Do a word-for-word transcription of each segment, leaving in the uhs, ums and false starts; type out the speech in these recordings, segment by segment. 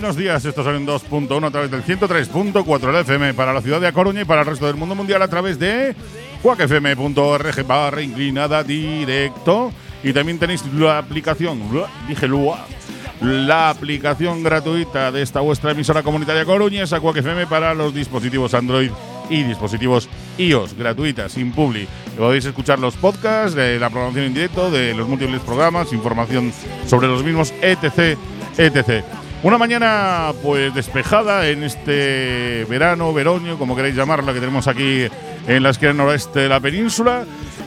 buenos días. Estos son en dos punto uno a través del ciento tres punto cuatro de la F M para la ciudad de A Coruña y para el resto del mundo mundial a través de cuac f m punto org barra inclinada directo. Y también tenéis la aplicación, dije la aplicación gratuita de esta vuestra emisora comunitaria coruñesa, cuac F M, para los dispositivos Android y dispositivos iOS, gratuita, sin publi. Podéis escuchar los podcasts de la programación en directo, de los múltiples programas, información sobre los mismos, etc, etcétera. Una mañana pues despejada en este verano, veroño, como queréis llamarla, que tenemos aquí en la esquina noroeste de la península,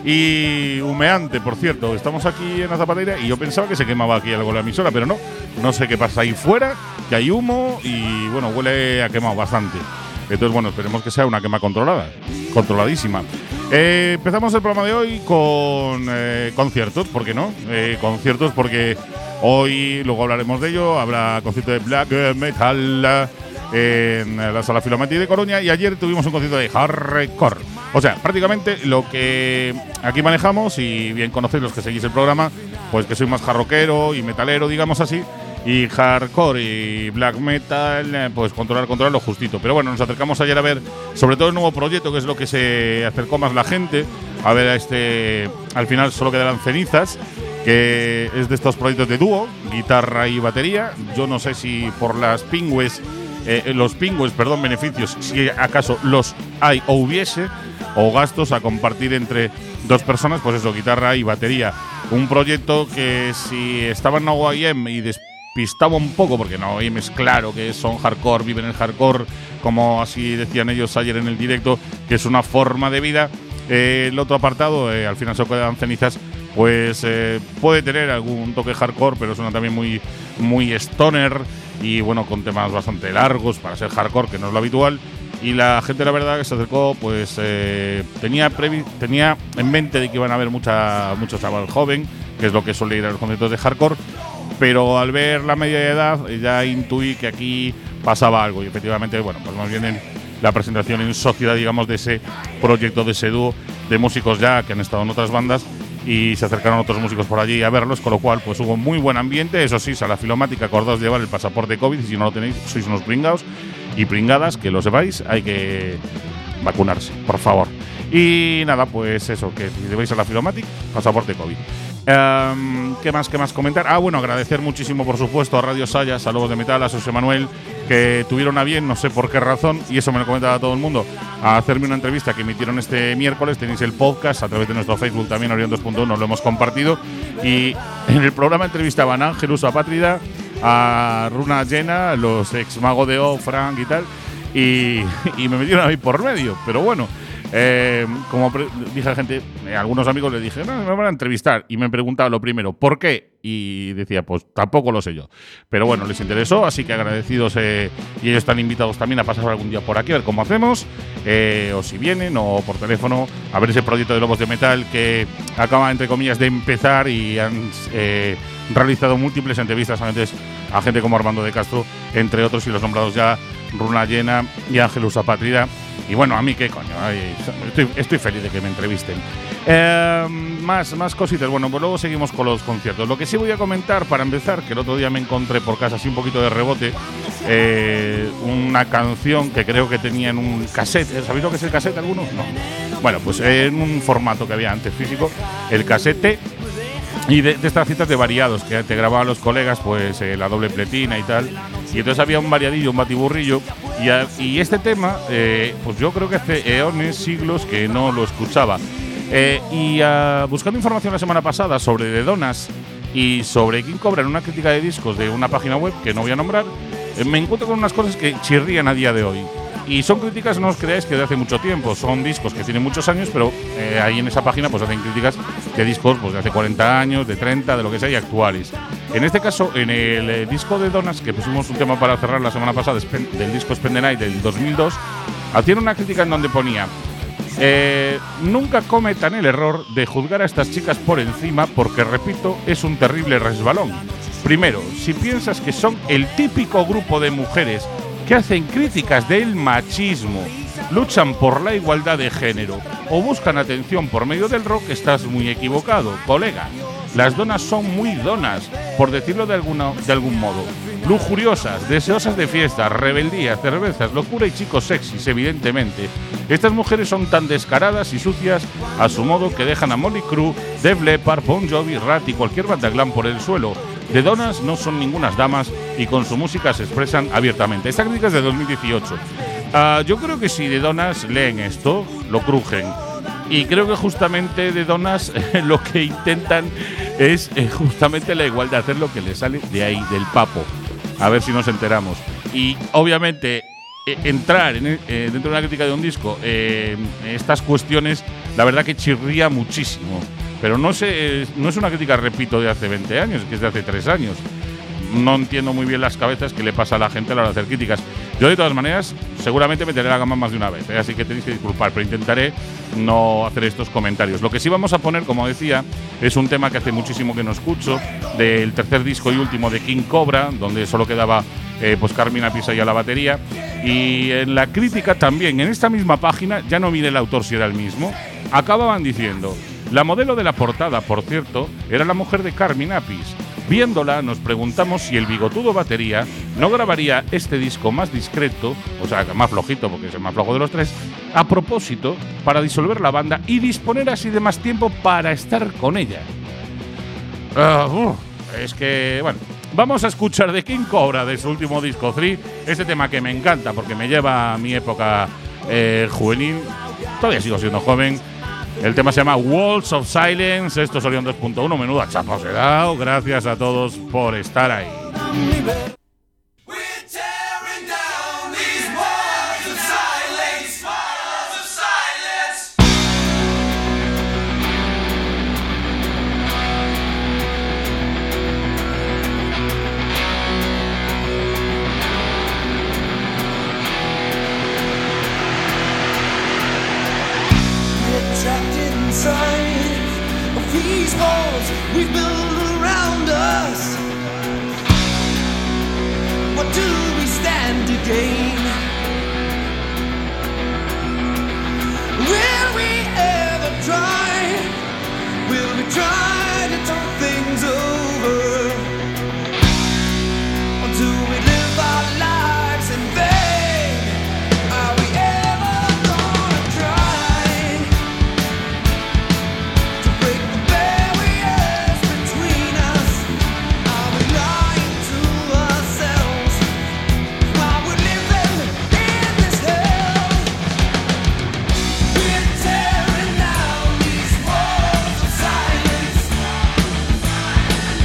y humeante, por cierto. Estamos aquí en la Zapateira y yo pensaba que se quemaba aquí algo la emisora, pero no, no sé qué pasa ahí fuera, que hay humo y bueno, huele a quemado bastante. Entonces, bueno, esperemos que sea una quema controlada, controladísima. Eh, empezamos el programa de hoy con eh, conciertos, ¿por qué no? Eh, conciertos porque hoy, luego hablaremos de ello, habrá concierto de black metal en la Sala Filomati de Coruña, y ayer tuvimos un concierto de hardcore. O sea, prácticamente lo que aquí manejamos, y bien conocéis los que seguís el programa, pues que soy más jarroquero y metalero, digamos así, y hardcore y black metal, pues controlar, controlar lo justito. Pero bueno, nos acercamos ayer a ver sobre todo el nuevo proyecto, que es lo que se acercó más la gente, a ver a este, al final solo quedarán cenizas, que es de estos proyectos de dúo, guitarra y batería. Yo no sé si por las pingües, eh, los pingües, perdón, beneficios, si acaso los hay o hubiese, o gastos a compartir entre dos personas, pues eso, guitarra y batería. Un proyecto que si estaba en O I M y despistaba un poco, porque no O I M es claro que son hardcore, viven el hardcore, como así decían ellos ayer en el directo, que es una forma de vida. Eh, el otro apartado, eh, al final se quedan cenizas, pues eh, puede tener algún toque hardcore, pero suena también muy, muy stoner y bueno, con temas bastante largos para ser hardcore, que no es lo habitual. Y la gente, la verdad, que se acercó, pues eh, tenía previ tenía en mente de que iban a haber mucha, mucho chaval joven, que es lo que suele ir a los conciertos de hardcore, pero al ver la media de edad ya intuí que aquí pasaba algo, y efectivamente, bueno, pues más bien en la presentación en sociedad, digamos, de ese proyecto, de ese dúo de músicos ya que han estado en otras bandas, y se acercaron otros músicos por allí a verlos, con lo cual pues hubo muy buen ambiente. Eso sí, Sala Filomática, acordaos de llevar el pasaporte COVID, y si no lo tenéis sois unos pringados y pringadas, que lo sepáis, hay que vacunarse, por favor. Y nada, pues eso, que si vais a la Filomatic, pasaporte COVID. Um, ¿Qué más, qué más comentar? Ah, bueno, agradecer muchísimo, por supuesto, a Radio Sayas, a Lobos de Metal, a José Manuel, que tuvieron a bien, no sé por qué razón, y eso me lo comentaba todo el mundo, a hacerme una entrevista que emitieron este miércoles. Tenéis el podcast a través de nuestro Facebook, también Orión dos punto uno, lo hemos compartido. Y en el programa entrevistaban a Ángelus Apátrida, a Runa Llena, los ex Mago de O, Frank y tal, y, y me metieron a mí por medio, pero bueno. Eh, como dije a la gente, eh, a algunos amigos les dije, no, me van a entrevistar, y me preguntaba lo primero, ¿por qué? Y decía, pues tampoco lo sé yo, pero bueno, les interesó, así que agradecidos, eh, y ellos están invitados también a pasar algún día por aquí a ver cómo hacemos, eh, o si vienen, o por teléfono, a ver ese proyecto de Lobos de Metal que acaba, entre comillas, de empezar, y han eh, realizado múltiples entrevistas antes a gente como Armando de Castro, entre otros, y los nombrados ya Runa Llena y Ángelus Apátrida. Y bueno, a mí qué coño, ay, estoy, estoy feliz de que me entrevisten. Eh, más, más cositas, bueno, pues luego seguimos con los conciertos. Lo que sí voy a comentar para empezar, que el otro día me encontré por casa así un poquito de rebote, eh, una canción que creo que tenía en un cassette. ¿Sabéis lo que es el cassette algunos? No. Bueno, pues en un formato que había antes físico, el cassette. Y de, de estas citas de variados que te grababan los colegas, pues eh, la doble pletina y tal. Y entonces había un variadillo, un batiburrillo. Y, a, y este tema, eh, pues yo creo que hace eones, siglos que no lo escuchaba. Eh, y uh, buscando información la semana pasada sobre The Donas y sobre King Cobra en una crítica de discos de una página web que no voy a nombrar, eh, me encuentro con unas cosas que chirrían a día de hoy. Y son críticas, no os creáis que de hace mucho tiempo, son discos que tienen muchos años, pero eh, ahí en esa página pues hacen críticas de discos pues, de hace cuarenta años, de treinta, de lo que sea, y actuales. En este caso, en el eh, disco de Donas, que pusimos un tema para cerrar la semana pasada, del disco Spend the Night del dos mil dos, hacían una crítica en donde ponía: eh, nunca cometan el error de juzgar a estas chicas por encima, porque, repito, es un terrible resbalón. Primero, si piensas que son el típico grupo de mujeres que hacen críticas del machismo luchan por la igualdad de género o buscan atención por medio del rock, estás muy equivocado, colega. Las donas son muy donas, por decirlo de, alguna, de algún modo. Lujuriosas, deseosas de fiestas, rebeldías, cervezas, locura y chicos sexys, evidentemente. Estas mujeres son tan descaradas y sucias a su modo que dejan a Mötley Crüe, Def Leppard, Bon Jovi, Rat y cualquier banda glam por el suelo. De donas no son ningunas damas y con su música se expresan abiertamente. Esta crítica es de dos mil dieciocho. Uh, yo creo que si de donas leen esto, lo crujen. Y creo que justamente de donas eh, lo que intentan es eh, justamente la igualdad, hacer lo que les sale de ahí, del papo. A ver si nos enteramos. Y obviamente eh, entrar en, eh, dentro de una crítica de un disco, eh, estas cuestiones, la verdad que chirría muchísimo. Pero no, sé, no es una crítica, repito, de hace veinte años, que es de hace tres años. No entiendo muy bien las cabezas que le pasa a la gente a la hora de hacer críticas. Yo, de todas maneras, seguramente meteré la gama más de una vez, ¿eh? Así que tenéis que disculpar, pero intentaré no hacer estos comentarios. Lo que sí vamos a poner, como decía, es un tema que hace muchísimo que no escucho, del tercer disco y último de King Cobra, donde solo quedaba eh, pues Carmine Appice y a la batería. Y en la crítica también, en esta misma página, ya no mire el autor si era el mismo, acababan diciendo: la modelo de la portada, por cierto, era la mujer de Carmine Appice. Viéndola, nos preguntamos si el bigotudo batería no grabaría este disco más discreto, o sea, más flojito, porque es el más flojo de los tres, a propósito, para disolver la banda y disponer así de más tiempo para estar con ella. Uh, uh, es que, bueno, vamos a escuchar de King Cobra, de su último disco, Three, este tema que me encanta porque me lleva a mi época eh, juvenil. Todavía sigo siendo joven. El tema se llama Walls of Silence. Esto es Orión dos punto uno. Menuda chapa os he dado. Gracias a todos por estar ahí. Of these walls we've built around us, what do we stand to gain? Will we ever try? Will we try to talk things over? Or do we live our lives in vain? Are we ever gonna try to break the barriers between us? Are we lying to ourselves while we're living in this hell? We're tearing down these walls of silence.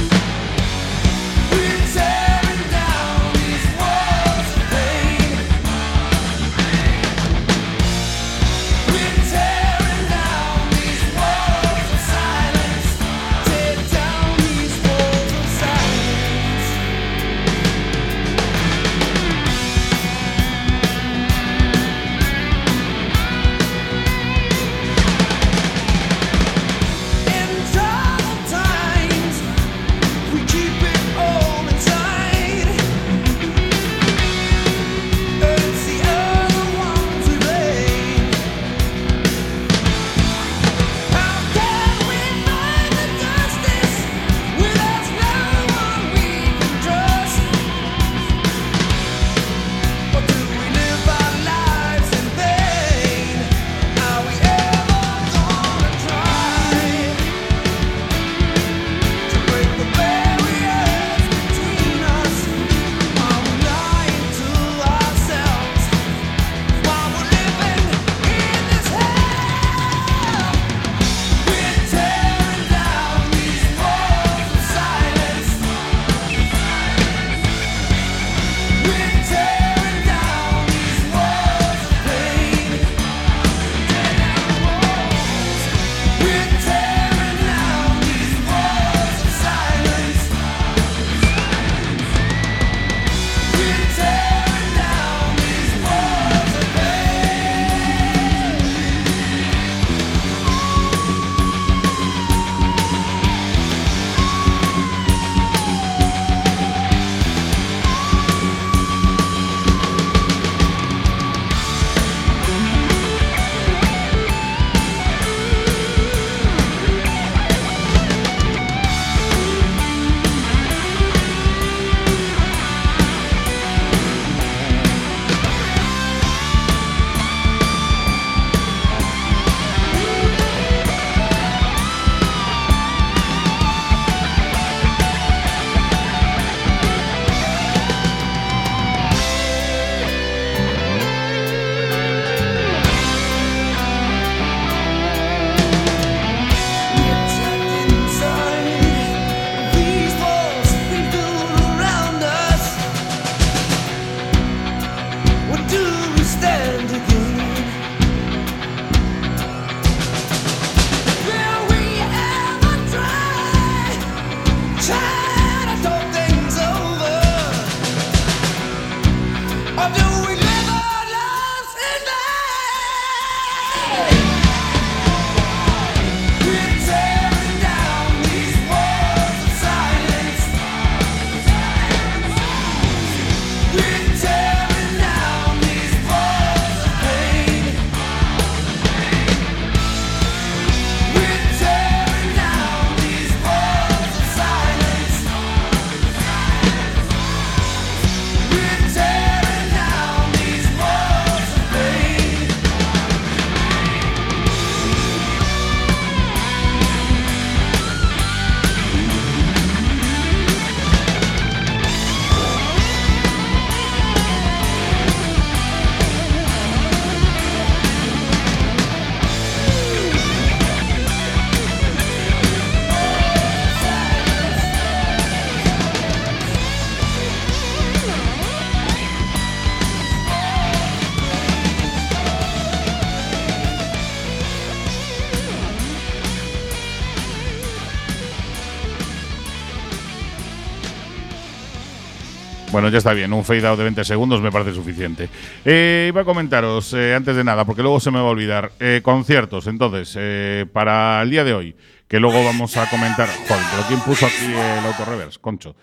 Bueno, ya está bien, un fade out de veinte segundos me parece suficiente. Eh, iba a comentaros, eh, antes de nada, porque luego se me va a olvidar, eh, conciertos, entonces, eh, para el día de hoy, que luego vamos a comentar. Joder, pero ¿quién puso aquí el auto-reverse? Concho.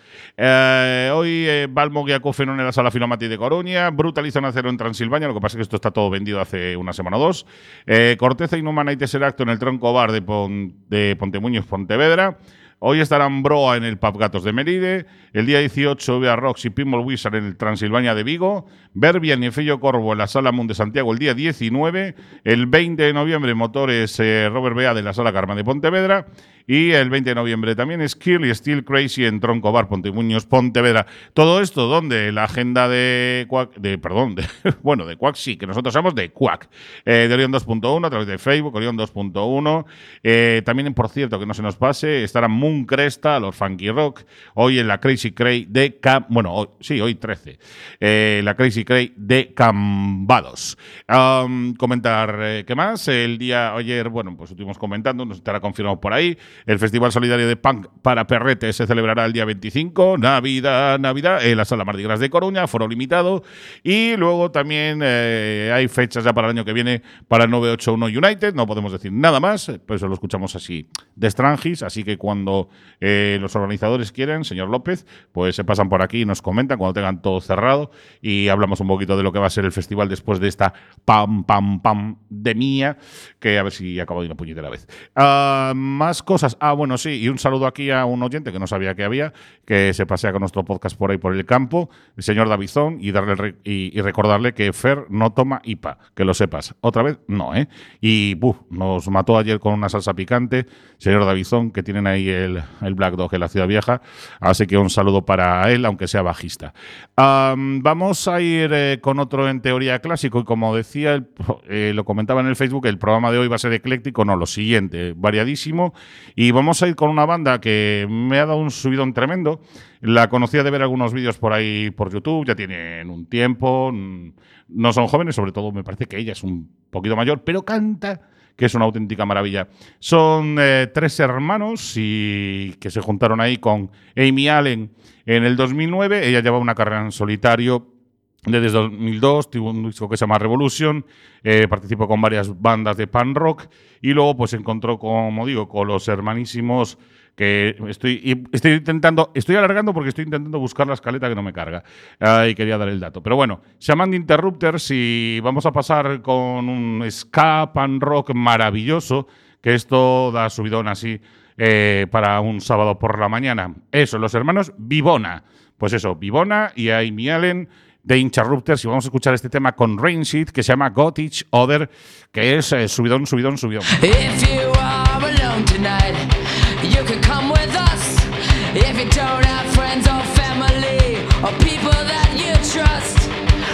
Eh, hoy eh, Balmog y Acofenon en la Sala Filomati de Coruña, Brutalizan Acero en Transilvania, lo que pasa es que esto está todo vendido hace una semana o dos, eh, Corteza Inhumana y Tesseracto en el Tronco Bar de, Pon, de Pontemuños, Pontevedra. Hoy estarán Broa en el Pub Gatos de Meride, el día dieciocho Vea Rocks y Pinball Wizard en el Transilvania de Vigo, Berbian y Fello Corvo en la Sala Mundo de Santiago el día diecinueve, el veinte de noviembre Motores eh, Robert Bea de la Sala Carmen de Pontevedra y el veinte de noviembre también Skill y Steel Crazy en Tronco Bar Pontemuños, Pontevedra. Todo esto, ¿dónde? La agenda de Quack, de, perdón, de, bueno, de Quack sí, que nosotros somos de Quack, eh, de Orión dos punto uno a través de Facebook, Orión dos punto uno. Eh, también, por cierto, que no se nos pase, estará Moon Cresta, los Funky Rock, hoy en la Crazy Cray de Cam, bueno, hoy, sí, hoy trece, eh, la Crazy Cray de Cambados. Um, comentar, eh, ¿qué más? El día ayer, bueno, pues estuvimos comentando, nos estará confirmado por ahí, el Festival Solidario de Punk para Perrete se celebrará el día veinticinco, Navidad, Navidad, en la Sala Mardi Gras de Coruña, foro limitado, y luego también eh, hay fechas ya para el año que viene para el novecientos ochenta y uno United, no podemos decir nada más, por eso lo escuchamos así de Strangis, así que cuando eh, los organizadores quieren, señor López, pues se pasan por aquí y nos comentan cuando tengan todo cerrado y hablamos un poquito de lo que va a ser el festival después de esta pam, pam, pam de mía, que a ver si acabo de una puñetera vez. Uh, más cosas. Ah, bueno, sí, y un saludo aquí a un oyente que no sabía que había, que se pasea con nuestro podcast por ahí por el campo, el señor Davizón, y darle re y, y recordarle que Fer no toma I P A, que lo sepas. Otra vez, no, ¿eh? Y buf, nos mató ayer con una salsa picante, señor Davizón, que tienen ahí el, el Black Dog en la Ciudad Vieja, así que un saludo para él, aunque sea bajista. Um, vamos a ir eh, con otro en teoría clásico, y como decía, el, eh, lo comentaba en el Facebook, el programa de hoy va a ser ecléctico, no, lo siguiente, variadísimo. Y vamos a ir con una banda que me ha dado un subidón tremendo. La conocía de ver algunos vídeos por ahí por YouTube, ya tienen un tiempo, no son jóvenes, sobre todo me parece que ella es un poquito mayor, pero canta, que es una auténtica maravilla. Son eh, tres hermanos y que se juntaron ahí con Amy Allen en el dos mil nueve. Ella lleva una carrera en solitario desde dos mil dos, tuvo un disco que se llama Revolution, eh, participó con varias bandas de punk rock y luego pues se encontró, como digo, con los hermanísimos que estoy, estoy intentando, estoy alargando porque estoy intentando buscar la escaleta que no me carga uh, y quería dar el dato. Pero bueno, se llaman The Interrupters y vamos a pasar con un ska punk rock maravilloso, que esto da subidón así eh, para un sábado por la mañana. Eso, los hermanos Vivona. Pues eso, Vivona y Amy Allen, The Interrupters, y vamos a escuchar este tema con Rancid que se llama Got Each Other, que es eh, subidón, subidón, subidón. If you are alone tonight, you can come with us. If you don't have friends or family or people that you trust,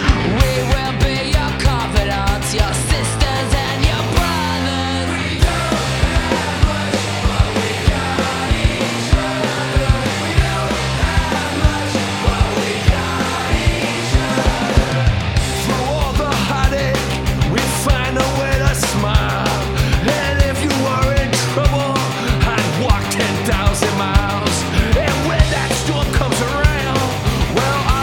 we will be your confidants, your sisters and your brothers. We don't have much, but we got each other. We don't have much, but we got each other. Through all the heartache, we find a way to smile. And if you were in trouble, I'd walk ten thousand miles. And when that storm comes around, well,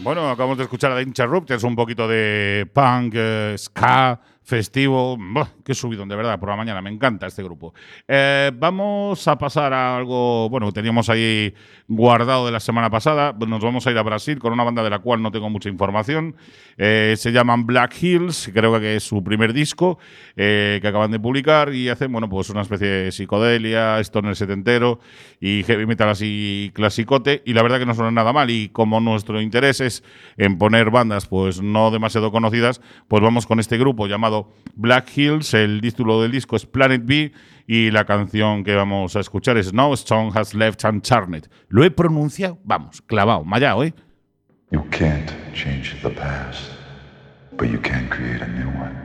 Bueno, acabamos de escuchar a The Interrupters, un poquito de punk, eh, ska, festivo. Buah, qué subidón, de verdad, por la mañana. Me encanta este grupo. Eh, vamos a pasar a algo, bueno, que teníamos ahí guardado de la semana pasada. Nos vamos a ir a Brasil con una banda de la cual no tengo mucha información. Eh, se llaman Black Hills, creo que es su primer disco eh, que acaban de publicar y hacen, bueno, pues una especie de psicodelia, stoner setentero y heavy metal así clasicote. Y la verdad que no suena nada mal. Y como nuestro interés es en poner bandas pues no demasiado conocidas, pues vamos con este grupo llamado Black Hills. El título del disco es Planet B y la canción que vamos a escuchar es No Stone Has Left Unturned. ¿Lo he pronunciado? Vamos, clavado, mallao, ¿eh? You can't change the past, but you can create a new one.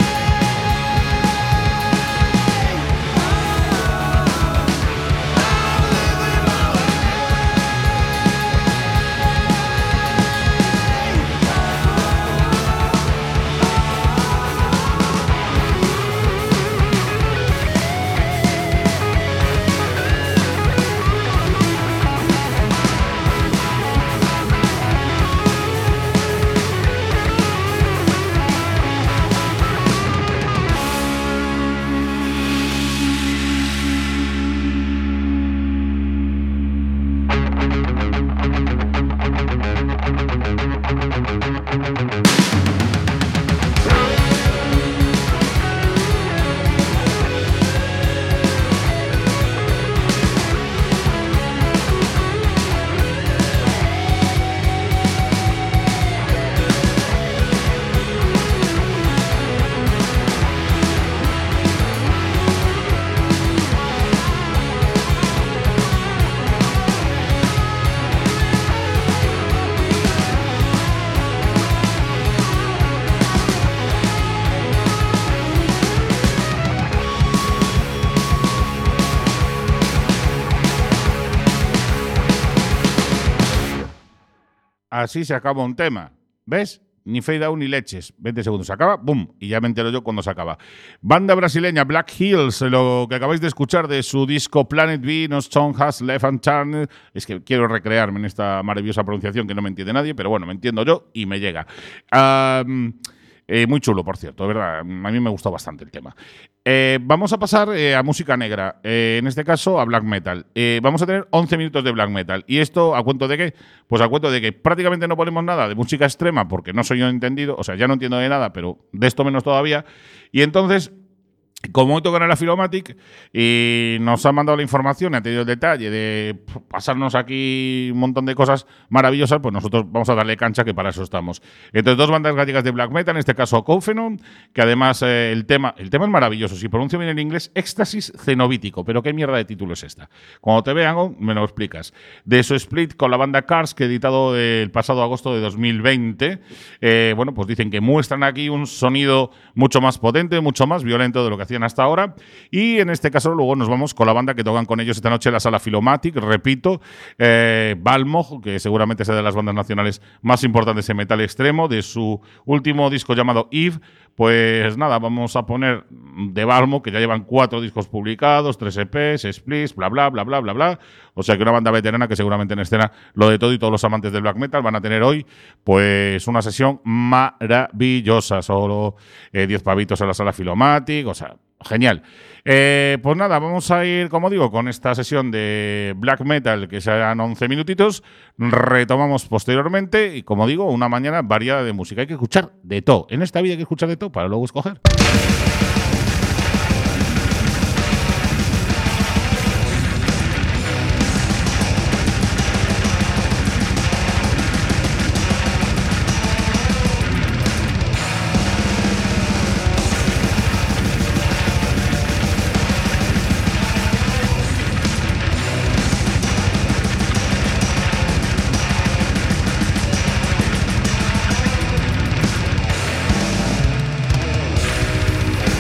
Living así se acaba un tema. ¿Ves? Ni fade out ni leches. veinte segundos. Se acaba, ¡boom! Y ya me entero yo cuando se acaba. Banda brasileña Black Hills, lo que acabáis de escuchar de su disco Planet B, No Stone Has Left Unturned. Es que quiero recrearme en esta maravillosa pronunciación que no me entiende nadie, pero bueno, me entiendo yo y me llega. Um, eh, muy chulo, por cierto, de verdad. A mí me gustó bastante el tema. Eh, vamos a pasar eh, a música negra, eh, en este caso a black metal. Eh, vamos a tener once minutos de black metal. ¿Y esto a cuento de qué? Pues a cuento de que prácticamente no ponemos nada de música extrema porque no soy yo entendido, o sea, ya no entiendo de nada, pero de esto menos todavía. Y entonces, como hoy tocan a la Filomatic y nos han mandado la información, ha tenido el detalle de pasarnos aquí un montón de cosas maravillosas, pues nosotros vamos a darle cancha, que para eso estamos. Entonces, dos bandas gallegas de black metal, en este caso Coufenon, que además eh, el tema el tema es maravilloso. Si pronuncio bien en inglés, Éxtasis Cenobítico. Pero ¿qué mierda de título es esta? Cuando te vean, me lo explicas. De su split con la banda Cars, que he editado el pasado agosto de dos mil veinte, eh, bueno, pues dicen que muestran aquí un sonido mucho más potente, mucho más violento de lo que hacían hasta ahora. Y en este caso luego nos vamos con la banda que tocan con ellos esta noche en la sala Filomatic, repito, eh, Balmog, que seguramente es de las bandas nacionales más importantes en metal extremo, de su último disco llamado Eve. Pues nada, vamos a poner de Balmog, que ya llevan cuatro discos publicados, tres E Pes, splits, bla bla bla bla bla bla. O sea que una banda veterana que seguramente en escena lo de todo, y todos los amantes del black metal van a tener hoy pues una sesión maravillosa. Solo eh, diez pavitos en la sala Filomatic, o sea, genial. Eh, pues nada, vamos a ir, como digo, con esta sesión de black metal, que serán once minutitos. Retomamos posteriormente y, como digo, una mañana variada de música. Hay que escuchar de todo. En esta vida hay que escuchar de todo para luego escoger. We'll be right back.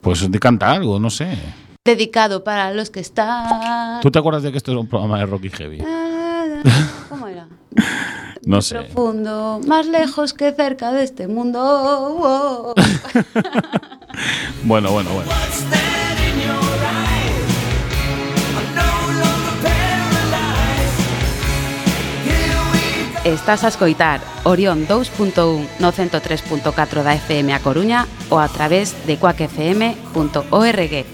Pues de canta algo, no sé. Dedicado para los que están... ¿Tú te acuerdas de que esto era un programa de Rocky Heavy? ¿Cómo era? No Muy sé. profundo, más lejos que cerca de este mundo. Oh, oh. Bueno, bueno, bueno. Estás a escoitar Orión dos punto uno no ciento tres punto catro da F M a Coruña ou a través de quack f m punto org.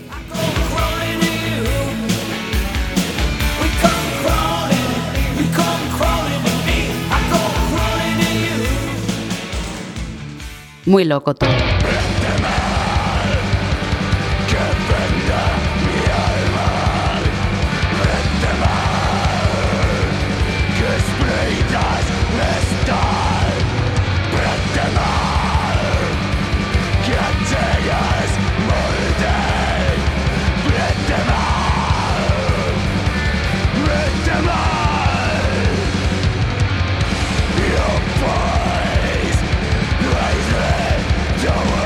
Muy loco todo. Don't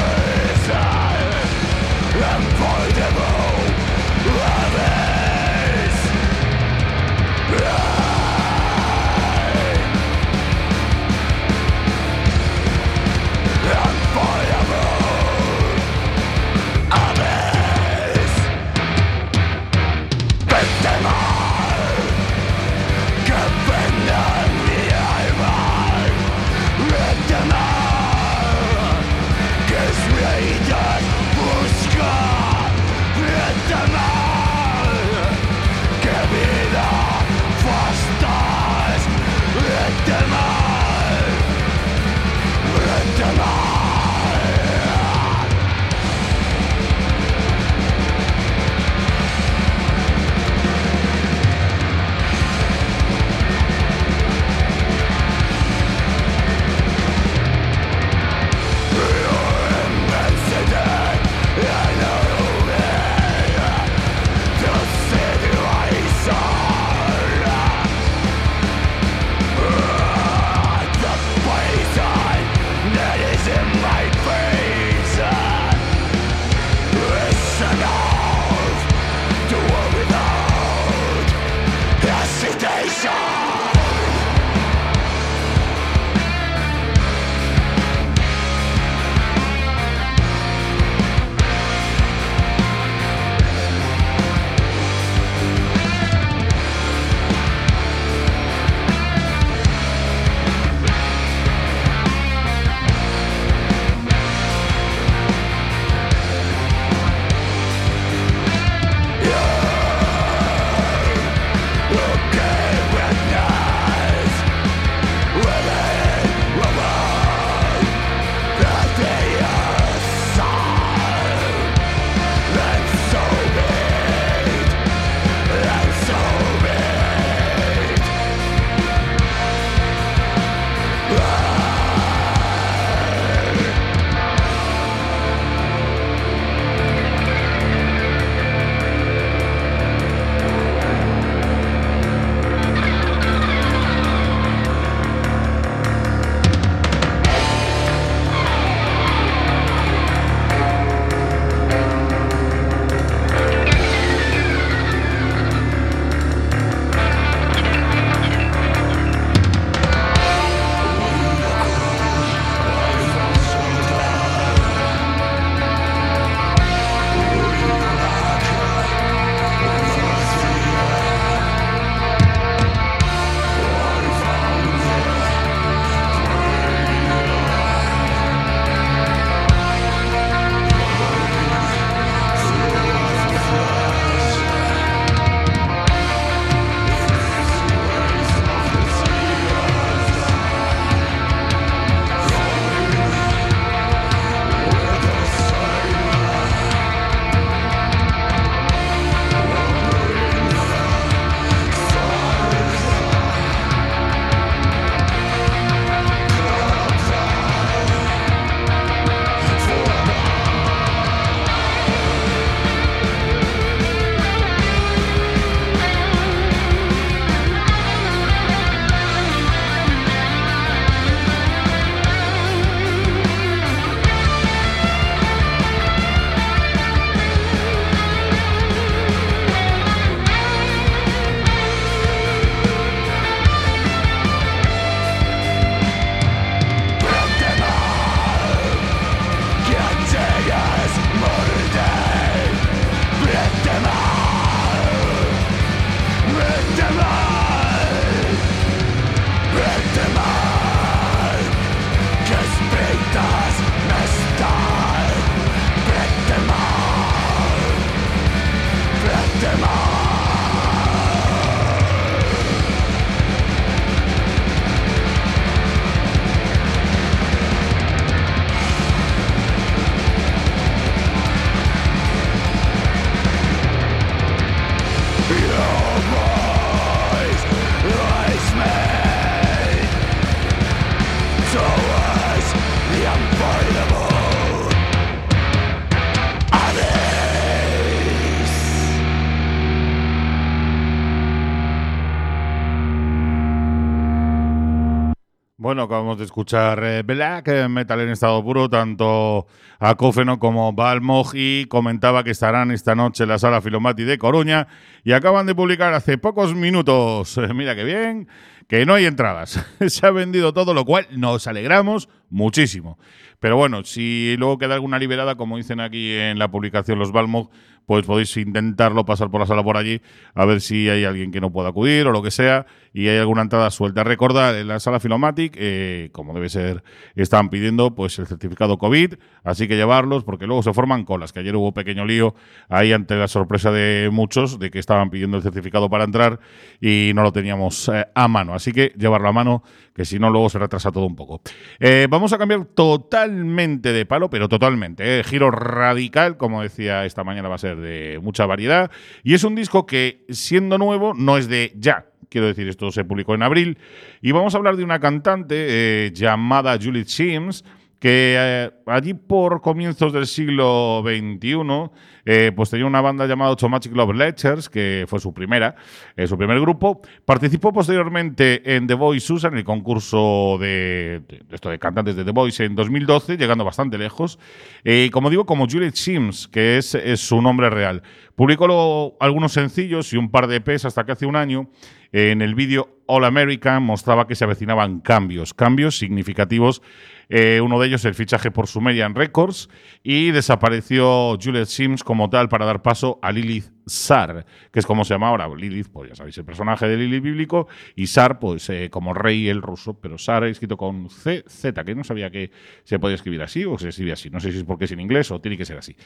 Bueno, acabamos de escuchar eh, Black eh, Metal en estado puro, tanto Acófeno como Balmog, y comentaba que estarán esta noche en la Sala Filomati de Coruña y acaban de publicar hace pocos minutos, eh, mira qué bien, que no hay entradas. Se ha vendido todo, lo cual nos alegramos muchísimo. Pero bueno, si luego queda alguna liberada, como dicen aquí en la publicación los Balmog, pues podéis intentarlo, pasar por la sala por allí, a ver si hay alguien que no pueda acudir o lo que sea, y hay alguna entrada suelta. Recordad, en la sala Filomatic, eh, como debe ser, están pidiendo pues el certificado COVID, así que llevarlos, porque luego se forman colas, que ayer hubo pequeño lío ahí ante la sorpresa de muchos, de que estaban pidiendo el certificado para entrar y no lo teníamos eh, a mano. Así que llevarlo a mano, que si no luego se retrasa todo un poco. Eh, vamos a cambiar totalmente de palo, pero totalmente, eh, giro radical, como decía esta mañana, va a ser de mucha variedad, y es un disco que, siendo nuevo, no es de ya. Quiero decir, esto se publicó en abril, y vamos a hablar de una cantante eh, llamada Juliet Sims, que eh, allí por comienzos del siglo veintiuno eh, pues tenía una banda llamada Automatic Love Letters, que fue su primera, eh, su primer grupo. Participó posteriormente en The Voice U S A, en el concurso de, de, de esto de cantantes de The Voice en dos mil doce, llegando bastante lejos. Eh, como digo, como Juliet Sims, que es, es su nombre real. Publicó luego algunos sencillos y un par de E Pes hasta que hace un año, eh, en el vídeo All American, mostraba que se avecinaban cambios, cambios significativos. Eh, uno de ellos, el fichaje por Sumerian Records, y desapareció Juliet Sims como tal para dar paso a Lilith Sar, que es como se llama ahora. Lilith, pues ya sabéis, el personaje de Lilith bíblico, y Sar, pues eh, como rey el ruso, pero Sar escrito con C Z, que no sabía que se podía escribir así o se escribe así. No sé si es porque es en inglés o tiene que ser así.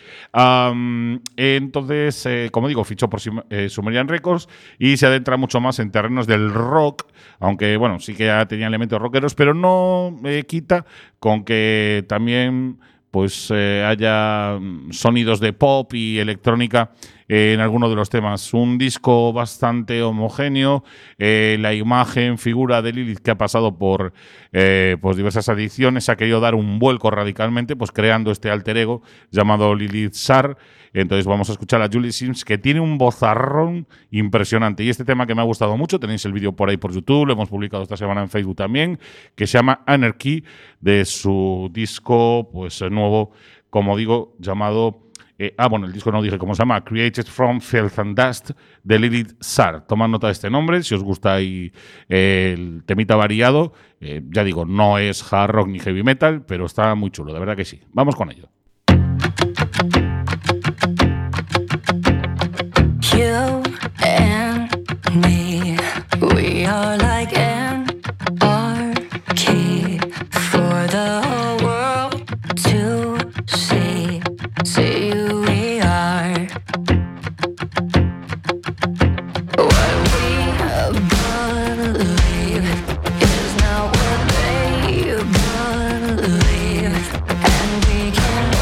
Um, entonces, eh, como digo, fichó por eh, Sumerian Records y se adentra mucho más en terrenos del rock, aunque, bueno, sí que ya tenía elementos rockeros, pero no eh, quita con que también pues eh, haya sonidos de pop y electrónica eh, en algunos de los temas. Un disco bastante homogéneo, eh, la imagen, figura de Lilith, que ha pasado por eh, pues diversas ediciones, ha querido dar un vuelco radicalmente, pues creando este alter ego llamado Lilith Sar. Entonces vamos a escuchar a Juliet Sims, que tiene un vozarrón impresionante. Y este tema que me ha gustado mucho, tenéis el vídeo por ahí por YouTube, lo hemos publicado esta semana en Facebook también, que se llama Anarchy, de su disco pues nuevo, como digo, llamado... Eh, ah, bueno, el disco no dije cómo se llama, Created from Filth and Dust, de Lilith Sar. Tomad nota de este nombre, si os gusta ahí eh, el temita variado. Eh, ya digo, no es hard rock ni heavy metal, pero está muy chulo, de verdad que sí. Vamos con ello. You and me, we are like an arcade for the whole world to see. See who we are. What we believe is not what they believe, and we can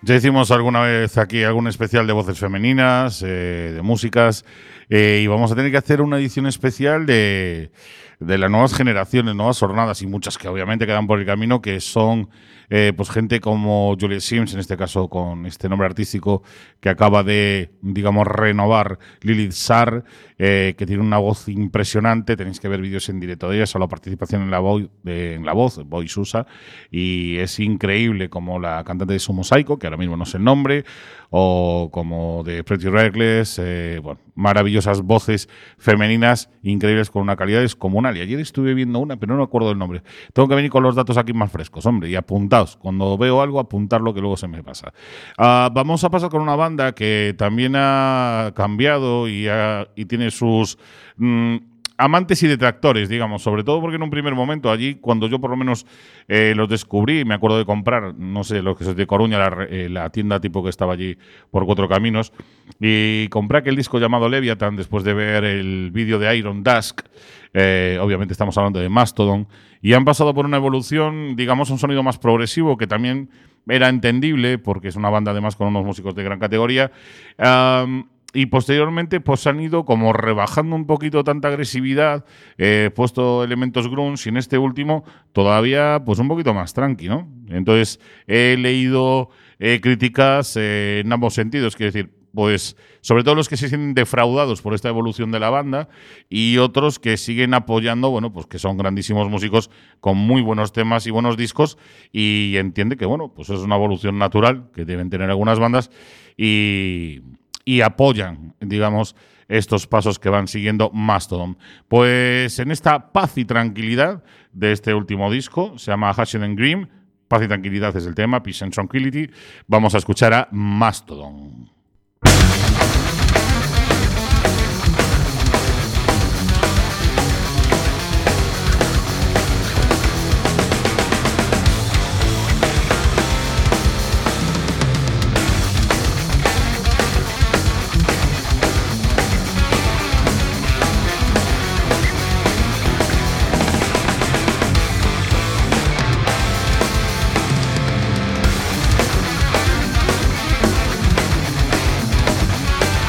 Ya hicimos alguna vez aquí algún especial de voces femeninas, eh, de músicas, eh, y vamos a tener que hacer una edición especial de, de las nuevas generaciones, nuevas jornadas, y muchas que obviamente quedan por el camino, que son eh, pues gente como Juliet Sims, en este caso con este nombre artístico que acaba de, digamos, renovar, Lilith Sarr, eh, que tiene una voz impresionante. Tenéis que ver vídeos en directo de ella, solo participación en la, vo eh, en la voz, Voice usa, y es increíble como la cantante de Sumo Psycho, que ahora mismo no sé el nombre, o como de Pretty Reckless, eh, bueno, maravillosas voces femeninas increíbles con una calidad descomunal. Y ayer estuve viendo una, pero no me acuerdo del nombre. Tengo que venir con los datos aquí más frescos, hombre, y apuntaos. Cuando veo algo, apuntarlo, que luego se me pasa. Uh, vamos a pasar con una banda que también ha cambiado y, ha, y tiene sus mmm, amantes y detractores, digamos, sobre todo porque en un primer momento allí, cuando yo por lo menos eh, los descubrí, me acuerdo de comprar, no sé, los que es de Coruña, la, eh, la tienda tipo que estaba allí por Cuatro Caminos, y compré aquel disco llamado Leviathan después de ver el vídeo de Iron Dusk. Eh, obviamente estamos hablando de Mastodon, y han pasado por una evolución, digamos, un sonido más progresivo que también era entendible porque es una banda además con unos músicos de gran categoría. Um, Y posteriormente pues han ido como rebajando un poquito tanta agresividad, eh, puesto elementos grunge, y en este último todavía pues un poquito más tranqui, ¿no? Entonces he leído eh, críticas eh, en ambos sentidos, quiero decir, pues sobre todo los que se sienten defraudados por esta evolución de la banda y otros que siguen apoyando, bueno, pues que son grandísimos músicos con muy buenos temas y buenos discos, y entiende que, bueno, pues es una evolución natural que deben tener algunas bandas y... y apoyan, digamos, estos pasos que van siguiendo Mastodon. Pues en esta paz y tranquilidad de este último disco, se llama Hashed and Grim, paz y tranquilidad es el tema, Peace and Tranquility, vamos a escuchar a Mastodon. We'll be right back.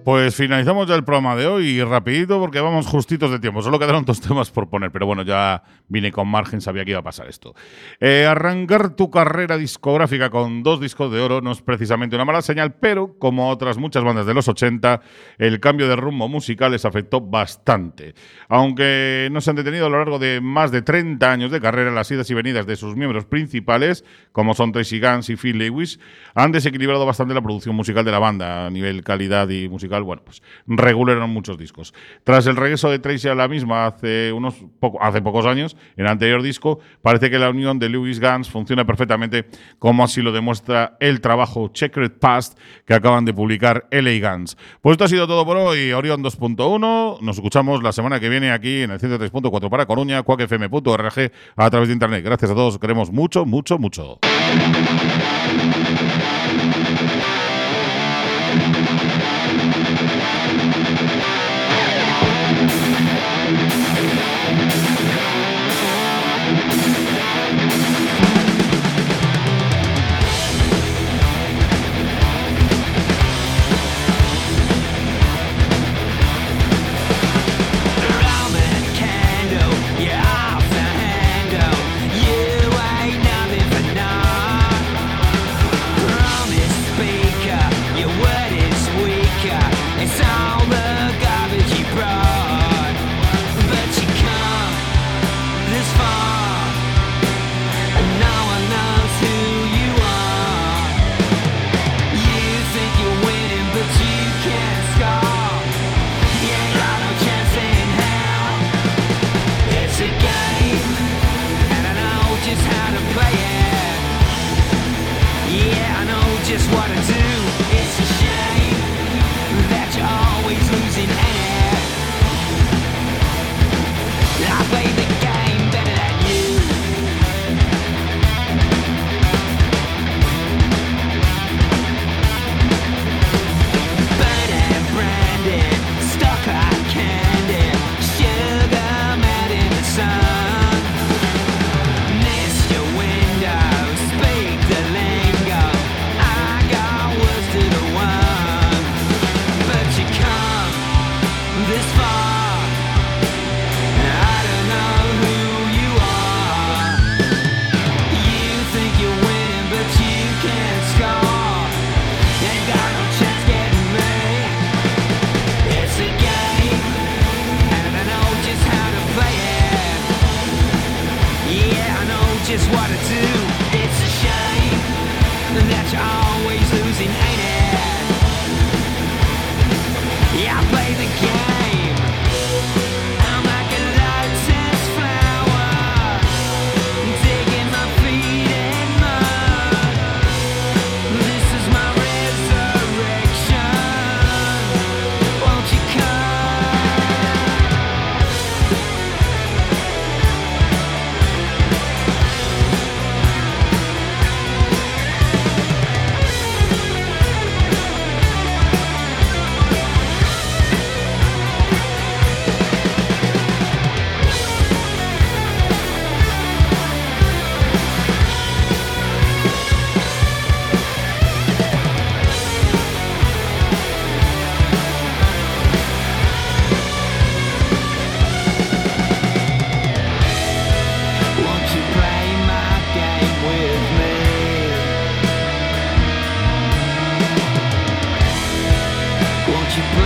Pues finalizamos ya el programa de hoy y rapidito porque vamos justitos de tiempo. Solo quedaron dos temas por poner, pero bueno, ya vine con margen, sabía que iba a pasar esto. Eh, arrancar tu carrera discográfica con dos discos de oro no es precisamente una mala señal, pero como otras muchas bandas de los ochenta, el cambio de rumbo musical les afectó bastante. Aunque no se han detenido a lo largo de más de treinta años de carrera, las idas y venidas de sus miembros principales, como son Tracy Guns y Phil Lewis, han desequilibrado bastante la producción musical de la banda a nivel calidad y musical. Bueno, pues regularon muchos discos. Tras el regreso de Tracy a la misma hace unos poco, hace pocos años, en el anterior disco, parece que la unión de Lewis Guns funciona perfectamente, como así lo demuestra el trabajo Checkered Past que acaban de publicar L A Guns. Pues esto ha sido todo por hoy, Orión dos punto uno. Nos escuchamos la semana que viene aquí en el ciento tres punto cuatro para Coruña, cuac f m punto org, a través de internet. Gracias a todos, os queremos mucho, mucho, mucho. Won't you